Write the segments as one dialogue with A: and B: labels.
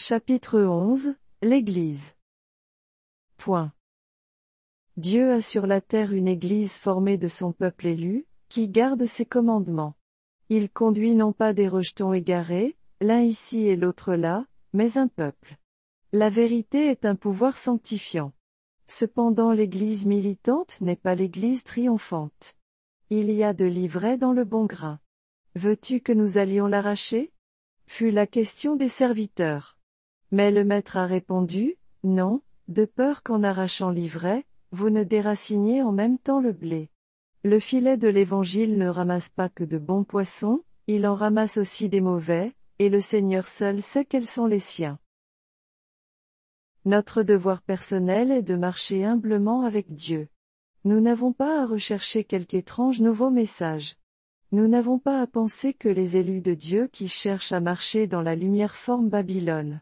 A: Chapitre 11, l'Église. Point. Dieu a sur la terre une Église formée de son peuple élu, qui garde ses commandements. Il conduit non pas des rejetons égarés, l'un ici et l'autre là, mais un peuple. La vérité est un pouvoir sanctifiant. Cependant l'Église militante n'est pas l'Église triomphante. Il y a de l'ivraie dans le bon grain. Veux-tu que nous allions l'arracher? Fut la question des serviteurs. Mais le maître a répondu, non, de peur qu'en arrachant l'ivraie, vous ne déraciniez en même temps le blé. Le filet de l'Évangile ne ramasse pas que de bons poissons, il en ramasse aussi des mauvais, et le Seigneur seul sait quels sont les siens. Notre devoir personnel est de marcher humblement avec Dieu. Nous n'avons pas à rechercher quelque étrange nouveau message. Nous n'avons pas à penser que les élus de Dieu qui cherchent à marcher dans la lumière forment Babylone.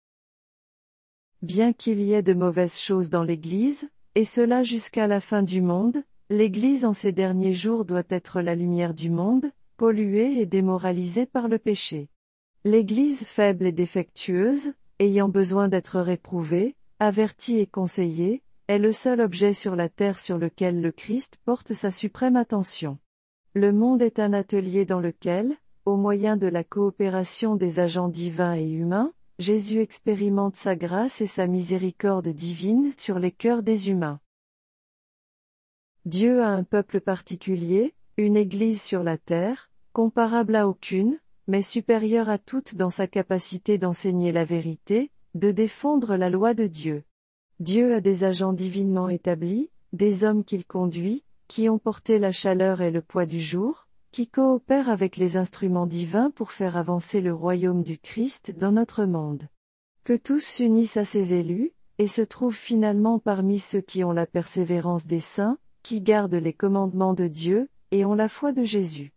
A: Bien qu'il y ait de mauvaises choses dans l'Église, et cela jusqu'à la fin du monde, l'Église en ces derniers jours doit être la lumière du monde, polluée et démoralisée par le péché. L'Église faible et défectueuse, ayant besoin d'être réprouvée, avertie et conseillée, est le seul objet sur la terre sur lequel le Christ porte sa suprême attention. Le monde est un atelier dans lequel, au moyen de la coopération des agents divins et humains, Jésus expérimente sa grâce et sa miséricorde divine sur les cœurs des humains. Dieu a un peuple particulier, une Église sur la terre, comparable à aucune, mais supérieure à toutes dans sa capacité d'enseigner la vérité, de défendre la loi de Dieu. Dieu a des agents divinement établis, des hommes qu'il conduit, qui ont porté la chaleur et le poids du jour, qui coopèrent avec les instruments divins pour faire avancer le royaume du Christ dans notre monde. Que tous s'unissent à ses élus, et se trouvent finalement parmi ceux qui ont la persévérance des saints, qui gardent les commandements de Dieu, et ont la foi de Jésus.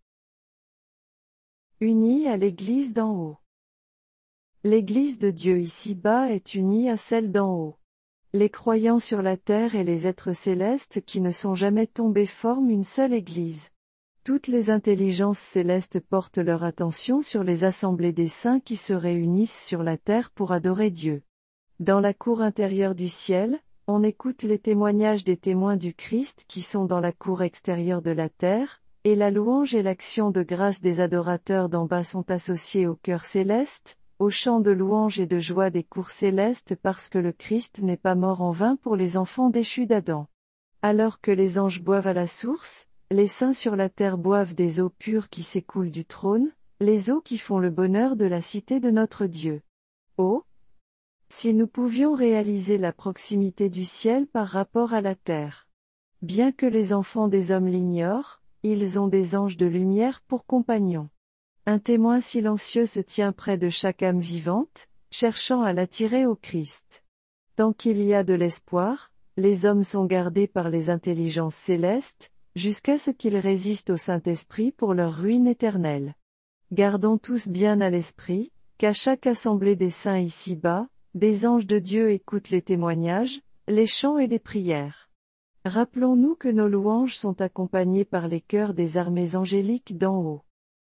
A: Unis à l'Église d'en haut. L'Église de Dieu ici-bas est unie à celle d'en haut. Les croyants sur la terre et les êtres célestes qui ne sont jamais tombés forment une seule Église. Toutes les intelligences célestes portent leur attention sur les assemblées des saints qui se réunissent sur la terre pour adorer Dieu. Dans la cour intérieure du ciel, on écoute les témoignages des témoins du Christ qui sont dans la cour extérieure de la terre, et la louange et l'action de grâce des adorateurs d'en bas sont associés au cœur céleste, au chant de louange et de joie des cours célestes parce que le Christ n'est pas mort en vain pour les enfants déchus d'Adam. Alors que les anges boivent à la source, les saints sur la terre boivent des eaux pures qui s'écoulent du trône, les eaux qui font le bonheur de la cité de notre Dieu. Oh! Si nous pouvions réaliser la proximité du ciel par rapport à la terre. Bien que les enfants des hommes l'ignorent, ils ont des anges de lumière pour compagnons. Un témoin silencieux se tient près de chaque âme vivante, cherchant à l'attirer au Christ. Tant qu'il y a de l'espoir, les hommes sont gardés par les intelligences célestes, jusqu'à ce qu'ils résistent au Saint-Esprit pour leur ruine éternelle. Gardons tous bien à l'esprit, qu'à chaque assemblée des saints ici-bas, des anges de Dieu écoutent les témoignages, les chants et les prières. Rappelons-nous que nos louanges sont accompagnées par les chœurs des armées angéliques d'en haut.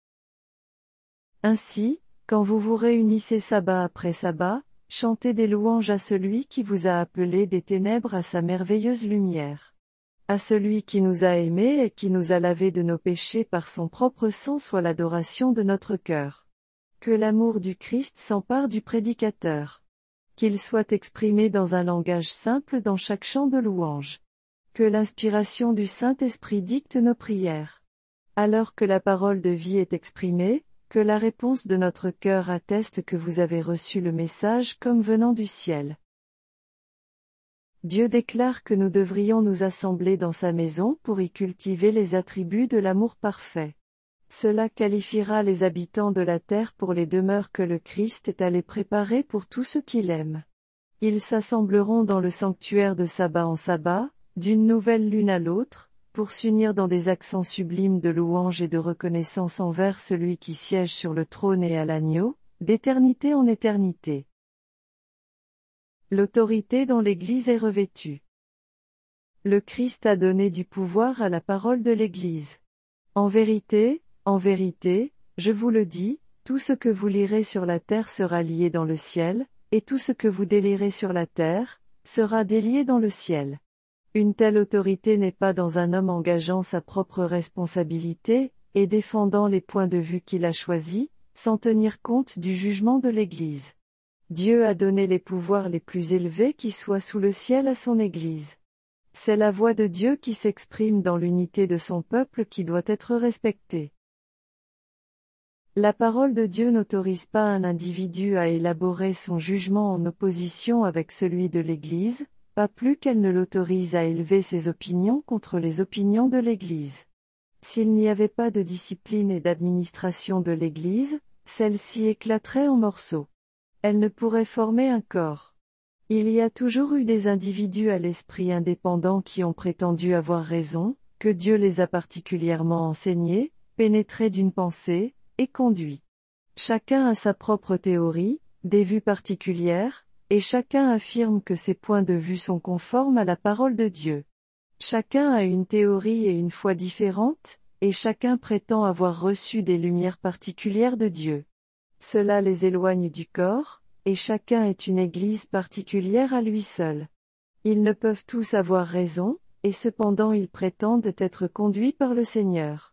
A: Ainsi, quand vous vous réunissez sabbat après sabbat, chantez des louanges à celui qui vous a appelés des ténèbres à sa merveilleuse lumière. À celui qui nous a aimés et qui nous a lavés de nos péchés par son propre sang soit l'adoration de notre cœur. Que l'amour du Christ s'empare du prédicateur. Qu'il soit exprimé dans un langage simple dans chaque chant de louange. Que l'inspiration du Saint-Esprit dicte nos prières. Alors que la parole de vie est exprimée, que la réponse de notre cœur atteste que vous avez reçu le message comme venant du ciel. Dieu déclare que nous devrions nous assembler dans sa maison pour y cultiver les attributs de l'amour parfait. Cela qualifiera les habitants de la terre pour les demeures que le Christ est allé préparer pour tous ceux qui l'aiment. Ils s'assembleront dans le sanctuaire de sabbat en sabbat, d'une nouvelle lune à l'autre, pour s'unir dans des accents sublimes de louange et de reconnaissance envers celui qui siège sur le trône et à l'agneau, d'éternité en éternité. L'autorité dont l'Église est revêtue. Le Christ a donné du pouvoir à la parole de l'Église. En vérité, je vous le dis, tout ce que vous lirez sur la terre sera lié dans le ciel, et tout ce que vous délirez sur la terre, sera délié dans le ciel. Une telle autorité n'est pas dans un homme engageant sa propre responsabilité, et défendant les points de vue qu'il a choisis, sans tenir compte du jugement de l'Église. Dieu a donné les pouvoirs les plus élevés qui soient sous le ciel à son Église. C'est la voix de Dieu qui s'exprime dans l'unité de son peuple qui doit être respectée. La parole de Dieu n'autorise pas un individu à élaborer son jugement en opposition avec celui de l'Église, pas plus qu'elle ne l'autorise à élever ses opinions contre les opinions de l'Église. S'il n'y avait pas de discipline et d'administration de l'Église, celle-ci éclaterait en morceaux. Elle ne pourrait former un corps. Il y a toujours eu des individus à l'esprit indépendant qui ont prétendu avoir raison, que Dieu les a particulièrement enseignés, pénétrés d'une pensée, et conduits. Chacun a sa propre théorie, des vues particulières, et chacun affirme que ses points de vue sont conformes à la parole de Dieu. Chacun a une théorie et une foi différentes, et chacun prétend avoir reçu des lumières particulières de Dieu. Cela les éloigne du corps, et chacun est une église particulière à lui seul. Ils ne peuvent tous avoir raison, et cependant ils prétendent être conduits par le Seigneur.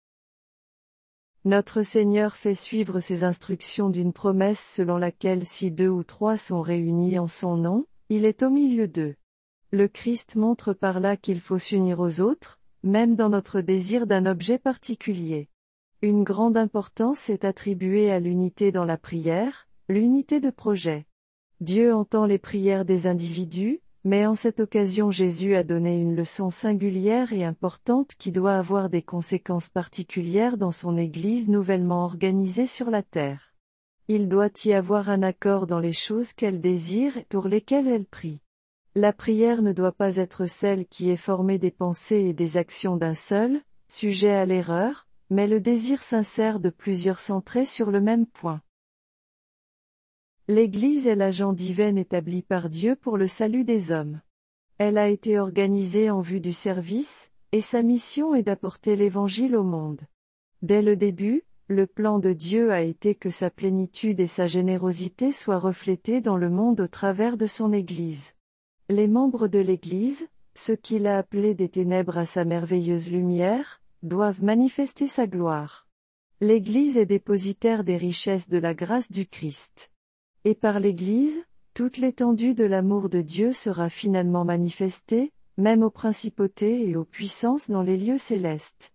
A: Notre Seigneur fait suivre ses instructions d'une promesse selon laquelle si 2 ou 3 sont réunis en son nom, il est au milieu d'eux. Le Christ montre par là qu'il faut s'unir aux autres, même dans notre désir d'un objet particulier. Une grande importance est attribuée à l'unité dans la prière, l'unité de projet. Dieu entend les prières des individus, mais en cette occasion Jésus a donné une leçon singulière et importante qui doit avoir des conséquences particulières dans son Église nouvellement organisée sur la terre. Il doit y avoir un accord dans les choses qu'elle désire et pour lesquelles elle prie. La prière ne doit pas être celle qui est formée des pensées et des actions d'un seul, sujet à l'erreur, mais le désir sincère de plusieurs centrés sur le même point. L'Église est l'agent divin établi par Dieu pour le salut des hommes. Elle a été organisée en vue du service, et sa mission est d'apporter l'Évangile au monde. Dès le début, le plan de Dieu a été que sa plénitude et sa générosité soient reflétées dans le monde au travers de son Église. Les membres de l'Église, ceux qu'il a appelés des ténèbres à sa merveilleuse lumière, doivent manifester sa gloire. L'Église est dépositaire des richesses de la grâce du Christ. Et par l'Église, toute l'étendue de l'amour de Dieu sera finalement manifestée, même aux principautés et aux puissances dans les lieux célestes.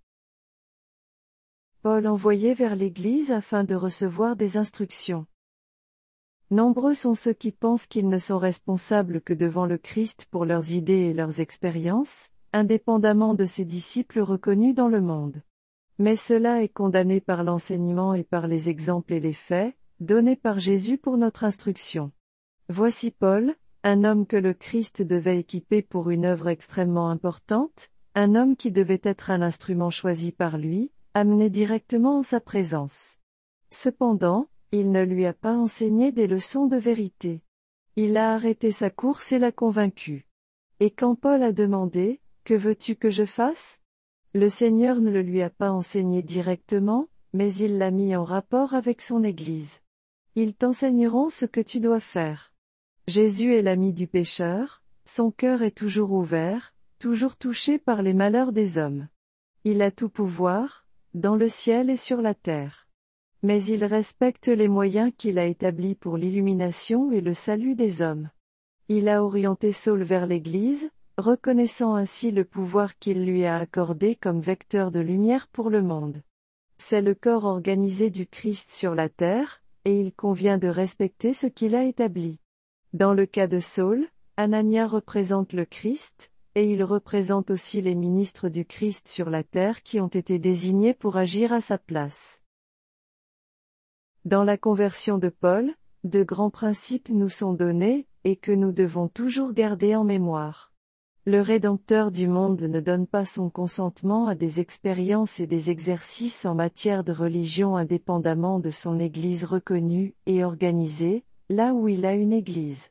A: Paul envoyé vers l'Église afin de recevoir des instructions. Nombreux sont ceux qui pensent qu'ils ne sont responsables que devant le Christ pour leurs idées et leurs expériences, indépendamment de ses disciples reconnus dans le monde. Mais cela est condamné par l'enseignement et par les exemples et les faits, donnés par Jésus pour notre instruction. Voici Paul, un homme que le Christ devait équiper pour une œuvre extrêmement importante, un homme qui devait être un instrument choisi par lui, amené directement en sa présence. Cependant, il ne lui a pas enseigné des leçons de vérité. Il a arrêté sa course et l'a convaincu. Et quand Paul a demandé, « Que veux-tu que je fasse ?» Le Seigneur ne le lui a pas enseigné directement, mais il l'a mis en rapport avec son Église. Ils t'enseigneront ce que tu dois faire. Jésus est l'ami du pécheur, son cœur est toujours ouvert, toujours touché par les malheurs des hommes. Il a tout pouvoir, dans le ciel et sur la terre. Mais il respecte les moyens qu'il a établis pour l'illumination et le salut des hommes. Il a orienté Saul vers l'Église, reconnaissant ainsi le pouvoir qu'il lui a accordé comme vecteur de lumière pour le monde. C'est le corps organisé du Christ sur la terre, et il convient de respecter ce qu'il a établi. Dans le cas de Saul, Anania représente le Christ, et il représente aussi les ministres du Christ sur la terre qui ont été désignés pour agir à sa place. Dans la conversion de Paul, de grands principes nous sont donnés, et que nous devons toujours garder en mémoire. Le Rédempteur du monde ne donne pas son consentement à des expériences et des exercices en matière de religion indépendamment de son Église reconnue et organisée, là où il a une Église.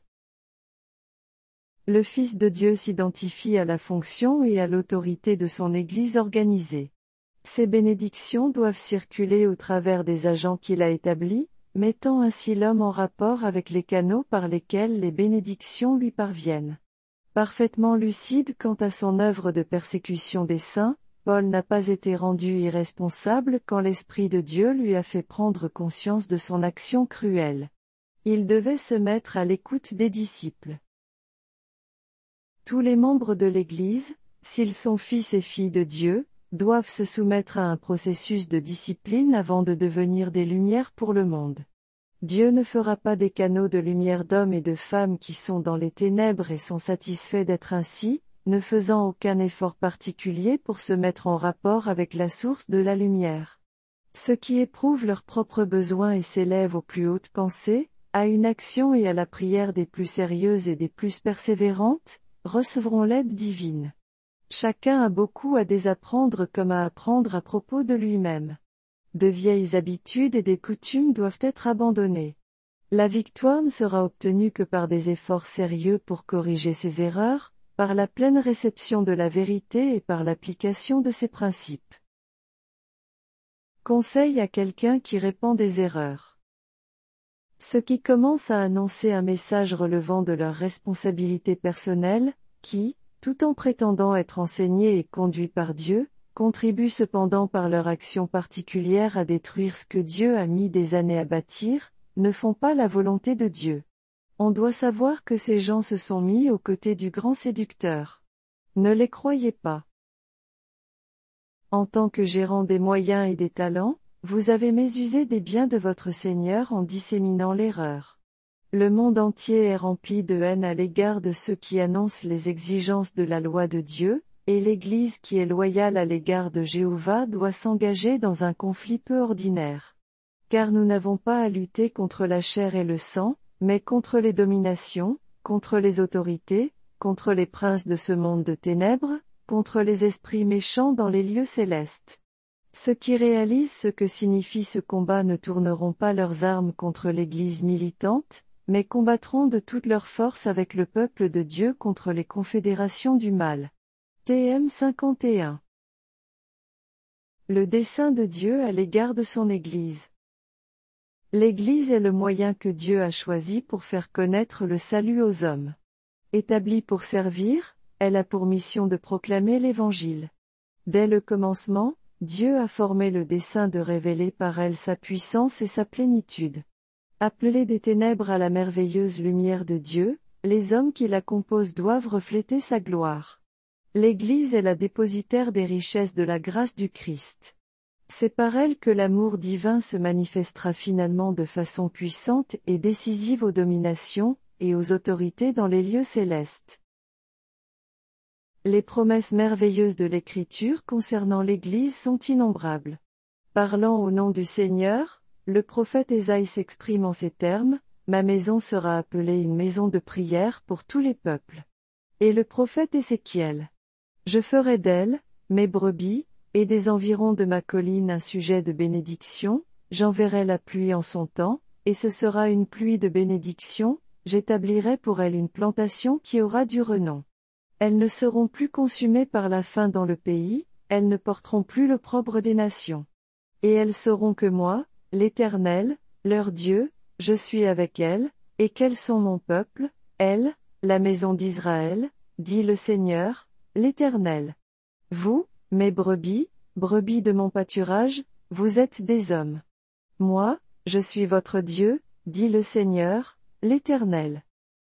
A: Le Fils de Dieu s'identifie à la fonction et à l'autorité de son Église organisée. Ces bénédictions doivent circuler au travers des agents qu'il a établis, mettant ainsi l'homme en rapport avec les canaux par lesquels les bénédictions lui parviennent. Parfaitement lucide quant à son œuvre de persécution des saints, Paul n'a pas été rendu irresponsable quand l'Esprit de Dieu lui a fait prendre conscience de son action cruelle. Il devait se mettre à l'écoute des disciples. Tous les membres de l'Église, s'ils sont fils et filles de Dieu, doivent se soumettre à un processus de discipline avant de devenir des lumières pour le monde. Dieu ne fera pas des canaux de lumière d'hommes et de femmes qui sont dans les ténèbres et sont satisfaits d'être ainsi, ne faisant aucun effort particulier pour se mettre en rapport avec la source de la lumière. Ceux qui éprouvent leurs propres besoins et s'élèvent aux plus hautes pensées, à une action et à la prière des plus sérieuses et des plus persévérantes, recevront l'aide divine. Chacun a beaucoup à désapprendre comme à apprendre à propos de lui-même. De vieilles habitudes et des coutumes doivent être abandonnées. La victoire ne sera obtenue que par des efforts sérieux pour corriger ses erreurs, par la pleine réception de la vérité et par l'application de ses principes. Conseil à quelqu'un qui répand des erreurs. Ceux qui commencent à annoncer un message relevant de leur responsabilité personnelle, qui, tout en prétendant être enseignés et conduits par Dieu, contribuent cependant par leur action particulière à détruire ce que Dieu a mis des années à bâtir, ne font pas la volonté de Dieu. On doit savoir que ces gens se sont mis aux côtés du grand séducteur. Ne les croyez pas. En tant que gérant des moyens et des talents, vous avez mésusé des biens de votre Seigneur en disséminant l'erreur. Le monde entier est rempli de haine à l'égard de ceux qui annoncent les exigences de la loi de Dieu, et l'Église qui est loyale à l'égard de Jéhovah doit s'engager dans un conflit peu ordinaire. Car nous n'avons pas à lutter contre la chair et le sang, mais contre les dominations, contre les autorités, contre les princes de ce monde de ténèbres, contre les esprits méchants dans les lieux célestes. Ceux qui réalisent ce que signifie ce combat ne tourneront pas leurs armes contre l'Église militante, mais combattront de toute leur force avec le peuple de Dieu contre les confédérations du mal. TM 51. Le dessein de Dieu à l'égard de son Église. L'Église est le moyen que Dieu a choisi pour faire connaître le salut aux hommes. Établie pour servir, elle a pour mission de proclamer l'Évangile. Dès le commencement, Dieu a formé le dessein de révéler par elle sa puissance et sa plénitude. Appelés des ténèbres à la merveilleuse lumière de Dieu, les hommes qui la composent doivent refléter sa gloire. L'Église est la dépositaire des richesses de la grâce du Christ. C'est par elle que l'amour divin se manifestera finalement de façon puissante et décisive aux dominations et aux autorités dans les lieux célestes. Les promesses merveilleuses de l'Écriture concernant l'Église sont innombrables. Parlant au nom du Seigneur, le prophète Ésaïe s'exprime en ces termes, « Ma maison sera appelée une maison de prière pour tous les peuples. » Et le prophète Ézéchiel. Je ferai d'elle, mes brebis, et des environs de ma colline un sujet de bénédiction, j'enverrai la pluie en son temps, et ce sera une pluie de bénédiction, j'établirai pour elle une plantation qui aura du renom. Elles ne seront plus consumées par la faim dans le pays, elles ne porteront plus l'opprobre des nations. Et elles sauront que moi, l'Éternel, leur Dieu, je suis avec elles, et qu'elles sont mon peuple, elles, la maison d'Israël, dit le Seigneur, l'Éternel. Vous, mes brebis, brebis de mon pâturage, vous êtes des hommes. Moi, je suis votre Dieu, dit le Seigneur, l'Éternel.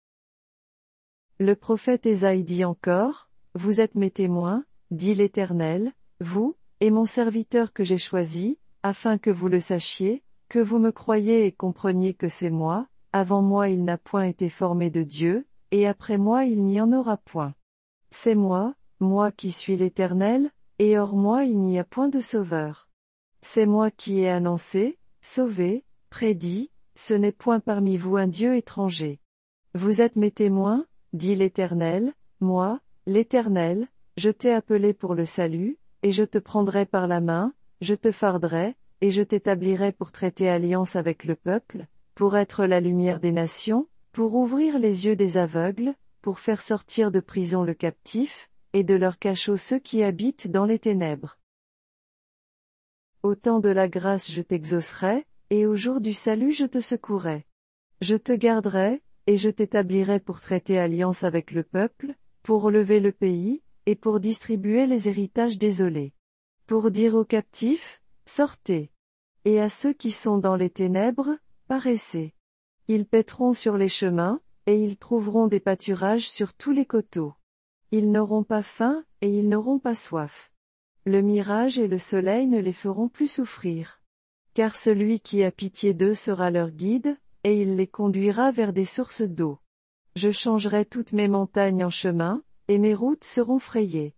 A: Le prophète Ésaïe dit encore, vous êtes mes témoins, dit l'Éternel, vous, et mon serviteur que j'ai choisi, afin que vous le sachiez, que vous me croyiez et compreniez que c'est moi, avant moi il n'a point été formé de Dieu, et après moi il n'y en aura point. C'est moi, moi qui suis l'Éternel, et hors moi il n'y a point de sauveur. C'est moi qui ai annoncé, sauvé, prédit, ce n'est point parmi vous un Dieu étranger. Vous êtes mes témoins, dit l'Éternel, moi, l'Éternel, je t'ai appelé pour le salut, et je te prendrai par la main, je te farderai, et je t'établirai pour traiter alliance avec le peuple, pour être la lumière des nations, pour ouvrir les yeux des aveugles, pour faire sortir de prison le captif, et de leur cachot ceux qui habitent dans les ténèbres. Au temps de la grâce je t'exaucerai, et au jour du salut je te secourrai. Je te garderai, et je t'établirai pour traiter alliance avec le peuple, pour relever le pays, et pour distribuer les héritages désolés. Pour dire aux captifs, sortez. Et à ceux qui sont dans les ténèbres, paraissez. Ils paîtront sur les chemins, et ils trouveront des pâturages sur tous les coteaux. Ils n'auront pas faim, et ils n'auront pas soif. Le mirage et le soleil ne les feront plus souffrir. Car celui qui a pitié d'eux sera leur guide, et il les conduira vers des sources d'eau. Je changerai toutes mes montagnes en chemin, et mes routes seront frayées.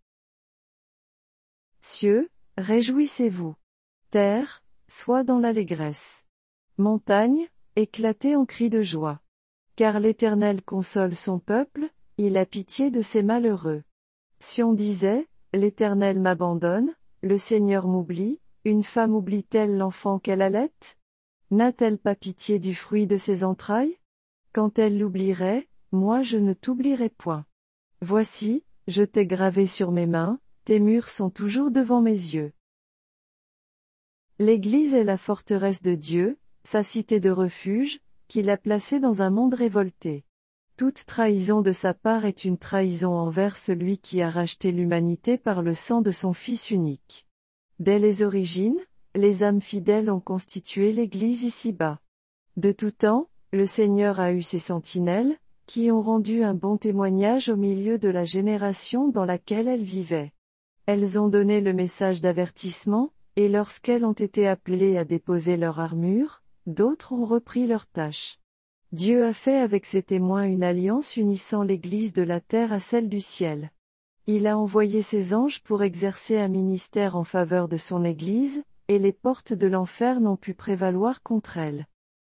A: Cieux, réjouissez-vous. Terre, sois dans l'allégresse. Montagne, éclatez en cris de joie. Car l'Éternel console son peuple, il a pitié de ses malheureux. Sion disait, l'Éternel m'abandonne, le Seigneur m'oublie, une femme oublie-t-elle l'enfant qu'elle allait? N'a-t-elle pas pitié du fruit de ses entrailles? Quand elle l'oublierait, moi je ne t'oublierai point. Voici, je t'ai gravé sur mes mains, tes murs sont toujours devant mes yeux. L'Église est la forteresse de Dieu, sa cité de refuge, qu'il a placée dans un monde révolté. Toute trahison de sa part est une trahison envers celui qui a racheté l'humanité par le sang de son Fils unique. Dès les origines, les âmes fidèles ont constitué l'Église ici-bas. De tout temps, le Seigneur a eu ses sentinelles, qui ont rendu un bon témoignage au milieu de la génération dans laquelle elles vivaient. Elles ont donné le message d'avertissement, et lorsqu'elles ont été appelées à déposer leur armure, d'autres ont repris leur tâche. Dieu a fait avec ses témoins une alliance unissant l'Église de la terre à celle du ciel. Il a envoyé ses anges pour exercer un ministère en faveur de son Église, et les portes de l'enfer n'ont pu prévaloir contre elle.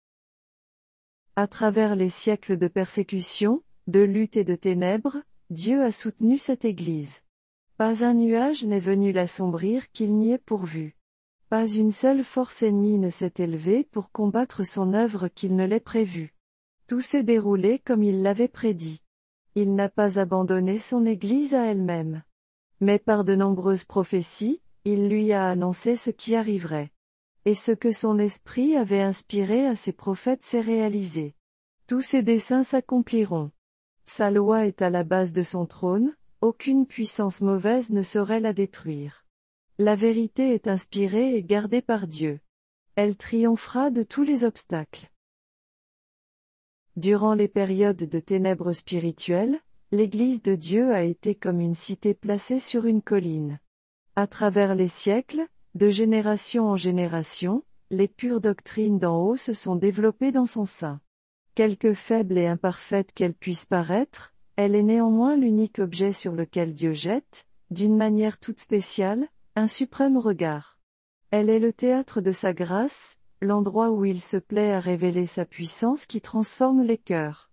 A: À travers les siècles de persécution, de lutte et de ténèbres, Dieu a soutenu cette Église. Pas un nuage n'est venu l'assombrir qu'il n'y ait pourvu. Pas une seule force ennemie ne s'est élevée pour combattre son œuvre qu'il ne l'ait prévue. Tout s'est déroulé comme il l'avait prédit. Il n'a pas abandonné son Église à elle-même. Mais par de nombreuses prophéties, il lui a annoncé ce qui arriverait. Et ce que son esprit avait inspiré à ses prophètes s'est réalisé. Tous ses desseins s'accompliront. Sa loi est à la base de son trône, aucune puissance mauvaise ne saurait la détruire. La vérité est inspirée et gardée par Dieu. Elle triomphera de tous les obstacles. Durant les périodes de ténèbres spirituelles, l'Église de Dieu a été comme une cité placée sur une colline. À travers les siècles, de génération en génération, les pures doctrines d'en haut se sont développées dans son sein. Quelque faible et imparfaite qu'elle puisse paraître, elle est néanmoins l'unique objet sur lequel Dieu jette, d'une manière toute spéciale, un suprême regard. Elle est le théâtre de sa grâce, l'endroit où il se plaît à révéler sa puissance qui transforme les cœurs.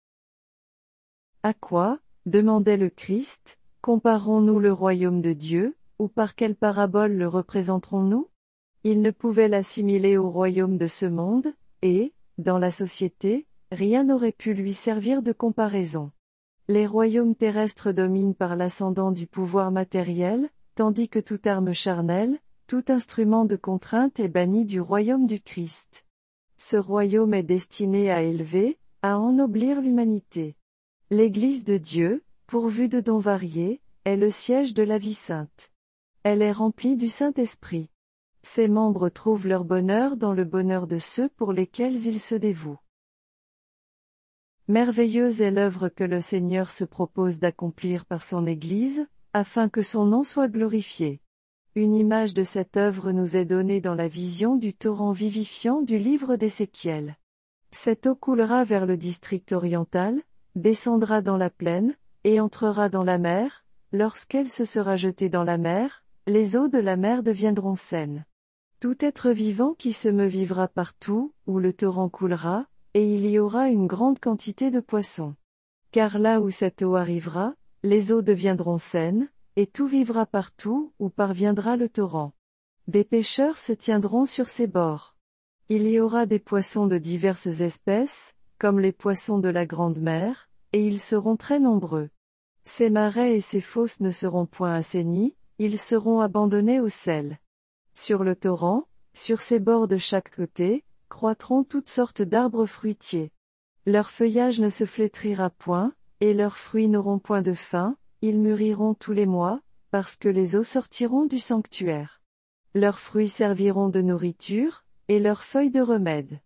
A: À quoi, demandait le Christ, comparons-nous le royaume de Dieu, ou par quelle parabole le représenterons-nous? Il ne pouvait l'assimiler au royaume de ce monde, et, dans la société, rien n'aurait pu lui servir de comparaison. Les royaumes terrestres dominent par l'ascendant du pouvoir matériel, tandis que toute arme charnelle, tout instrument de contrainte est banni du royaume du Christ. Ce royaume est destiné à élever, à ennoblir l'humanité. L'Église de Dieu, pourvue de dons variés, est le siège de la vie sainte. Elle est remplie du Saint-Esprit. Ses membres trouvent leur bonheur dans le bonheur de ceux pour lesquels ils se dévouent. Merveilleuse est l'œuvre que le Seigneur se propose d'accomplir par son Église, afin que son nom soit glorifié. Une image de cette œuvre nous est donnée dans la vision du torrent vivifiant du livre d'Ézéchiel. Cette eau coulera vers le district oriental, descendra dans la plaine, et entrera dans la mer. Lorsqu'elle se sera jetée dans la mer, les eaux de la mer deviendront saines. Tout être vivant qui se meut vivra partout, où le torrent coulera, et il y aura une grande quantité de poissons. Car là où cette eau arrivera, les eaux deviendront saines, et tout vivra partout, où parviendra le torrent. Des pêcheurs se tiendront sur ses bords. Il y aura des poissons de diverses espèces, comme les poissons de la grande mer, et ils seront très nombreux. Ces marais et ces fosses ne seront point assainis, ils seront abandonnés au sel. Sur le torrent, sur ses bords de chaque côté, croîtront toutes sortes d'arbres fruitiers. Leur feuillage ne se flétrira point, et leurs fruits n'auront point de fin, ils mûriront tous les mois, parce que les eaux sortiront du sanctuaire. Leurs fruits serviront de nourriture, et leurs feuilles de remède.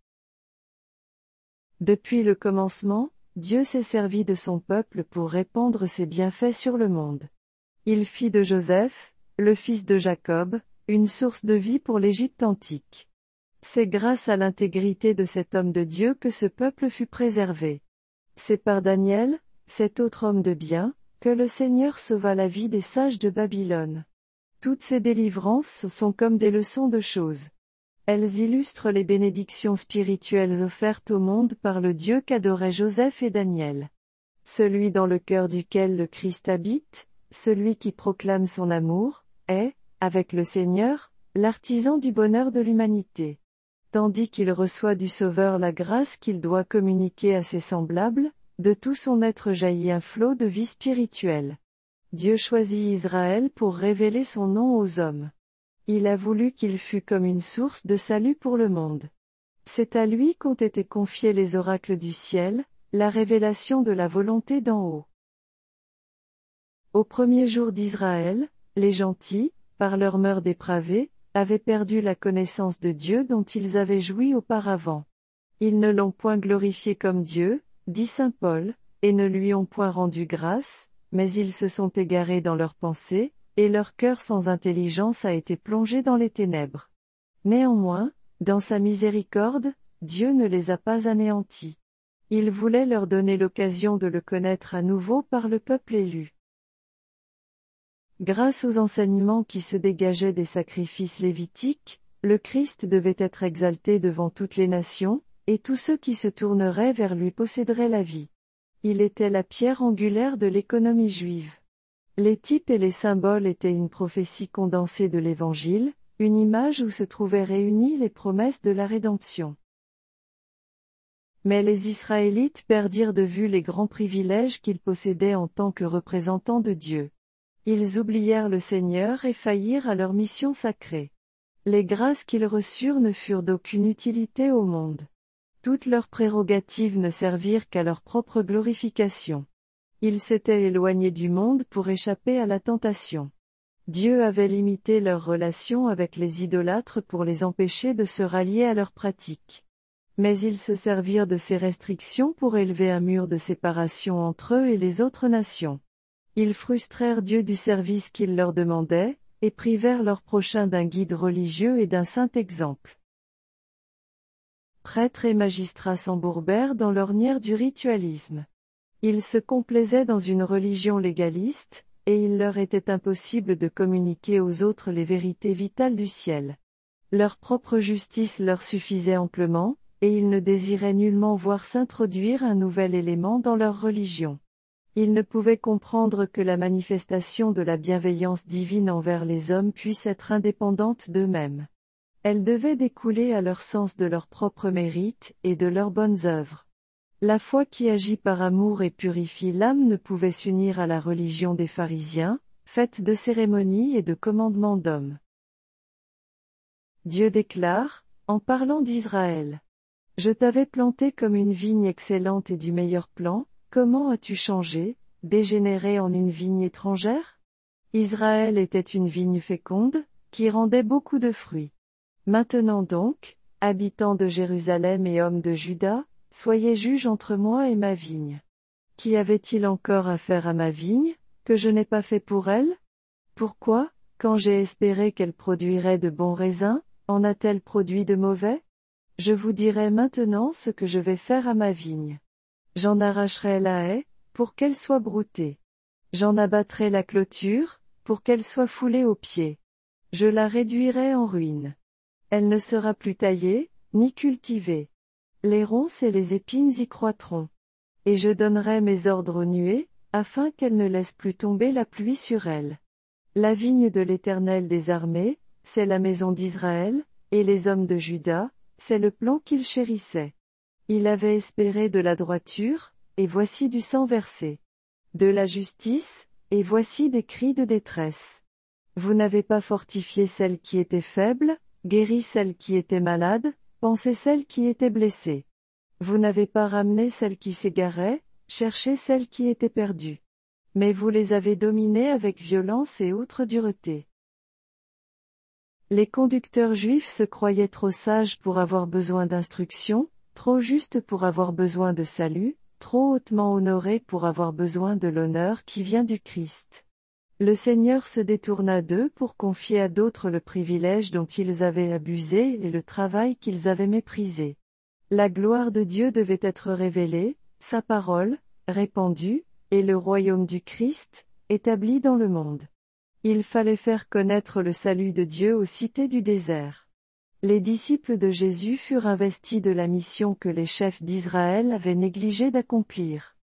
A: Depuis le commencement, Dieu s'est servi de son peuple pour répandre ses bienfaits sur le monde. Il fit de Joseph, le fils de Jacob, une source de vie pour l'Égypte antique. C'est grâce à l'intégrité de cet homme de Dieu que ce peuple fut préservé. C'est par Daniel, cet autre homme de bien, que le Seigneur sauva la vie des sages de Babylone. Toutes ces délivrances sont comme des leçons de choses. Elles illustrent les bénédictions spirituelles offertes au monde par le Dieu qu'adoraient Joseph et Daniel. Celui dans le cœur duquel le Christ habite, celui qui proclame son amour, est, avec le Seigneur, l'artisan du bonheur de l'humanité. Tandis qu'il reçoit du Sauveur la grâce qu'il doit communiquer à ses semblables, de tout son être jaillit un flot de vie spirituelle. Dieu choisit Israël pour révéler son nom aux hommes. Il a voulu qu'il fût comme une source de salut pour le monde. C'est à lui qu'ont été confiés les oracles du ciel, la révélation de la volonté d'en haut. Au premier jour d'Israël, les gentils, par leurs mœurs dépravées, avaient perdu la connaissance de Dieu dont ils avaient joui auparavant. Ils ne l'ont point glorifié comme Dieu, dit saint Paul, et ne lui ont point rendu grâce, mais ils se sont égarés dans leurs pensées, et leur cœur sans intelligence a été plongé dans les ténèbres. Néanmoins, dans sa miséricorde, Dieu ne les a pas anéantis. Il voulait leur donner l'occasion de le connaître à nouveau par le peuple élu. Grâce aux enseignements qui se dégageaient des sacrifices lévitiques, le Christ devait être exalté devant toutes les nations, et tous ceux qui se tourneraient vers lui posséderaient la vie. Il était la pierre angulaire de l'économie juive. Les types et les symboles étaient une prophétie condensée de l'Évangile, une image où se trouvaient réunies les promesses de la rédemption. Mais les Israélites perdirent de vue les grands privilèges qu'ils possédaient en tant que représentants de Dieu. Ils oublièrent le Seigneur et faillirent à leur mission sacrée. Les grâces qu'ils reçurent ne furent d'aucune utilité au monde. Toutes leurs prérogatives ne servirent qu'à leur propre glorification. Ils s'étaient éloignés du monde pour échapper à la tentation. Dieu avait limité leurs relations avec les idolâtres pour les empêcher de se rallier à leurs pratiques. Mais ils se servirent de ces restrictions pour élever un mur de séparation entre eux et les autres nations. Ils frustrèrent Dieu du service qu'il leur demandait, et privèrent leur prochain d'un guide religieux et d'un saint exemple. Prêtres et magistrats s'embourbèrent dans l'ornière du ritualisme. Ils se complaisaient dans une religion légaliste, et il leur était impossible de communiquer aux autres les vérités vitales du ciel. Leur propre justice leur suffisait amplement, et ils ne désiraient nullement voir s'introduire un nouvel élément dans leur religion. Ils ne pouvaient comprendre que la manifestation de la bienveillance divine envers les hommes puisse être indépendante d'eux-mêmes. Elle devait découler à leur sens de leur propre mérite et de leurs bonnes œuvres. La foi qui agit par amour et purifie l'âme ne pouvait s'unir à la religion des pharisiens, faite de cérémonies et de commandements d'hommes. Dieu déclare, en parlant d'Israël: « Je t'avais planté comme une vigne excellente et du meilleur plan, comment as-tu changé, dégénéré en une vigne étrangère ? Israël était une vigne féconde, qui rendait beaucoup de fruits. Maintenant donc, habitants de Jérusalem et hommes de Juda, soyez juges entre moi et ma vigne. Qui avait-il encore à faire à ma vigne, que je n'ai pas fait pour elle ? Pourquoi, quand j'ai espéré qu'elle produirait de bons raisins, en a-t-elle produit de mauvais ? Je vous dirai maintenant ce que je vais faire à ma vigne. J'en arracherai la haie, pour qu'elle soit broutée. J'en abattrai la clôture, pour qu'elle soit foulée aux pieds. Je la réduirai en ruine. Elle ne sera plus taillée, ni cultivée. Les ronces et les épines y croîtront. Et je donnerai mes ordres aux nuées, afin qu'elles ne laissent plus tomber la pluie sur elle. La vigne de l'Éternel des armées, c'est la maison d'Israël, et les hommes de Juda, c'est le plan qu'il chérissait. Il avait espéré de la droiture, et voici du sang versé. De la justice, et voici des cris de détresse. Vous n'avez pas fortifié celle qui était faible, guéri celle qui était malade, Pensez celle qui était blessée. Vous n'avez pas ramené celle qui s'égarait, cherchez celle qui était perdue. Mais vous les avez dominées avec violence et outre dureté. Les conducteurs juifs se croyaient trop sages pour avoir besoin d'instruction, trop justes pour avoir besoin de salut, trop hautement honorés pour avoir besoin de l'honneur qui vient du Christ. Le Seigneur se détourna d'eux pour confier à d'autres le privilège dont ils avaient abusé et le travail qu'ils avaient méprisé. La gloire de Dieu devait être révélée, sa parole, répandue, et le royaume du Christ, établi dans le monde. Il fallait faire connaître le salut de Dieu aux cités du désert. Les disciples de Jésus furent investis de la mission que les chefs d'Israël avaient négligé d'accomplir.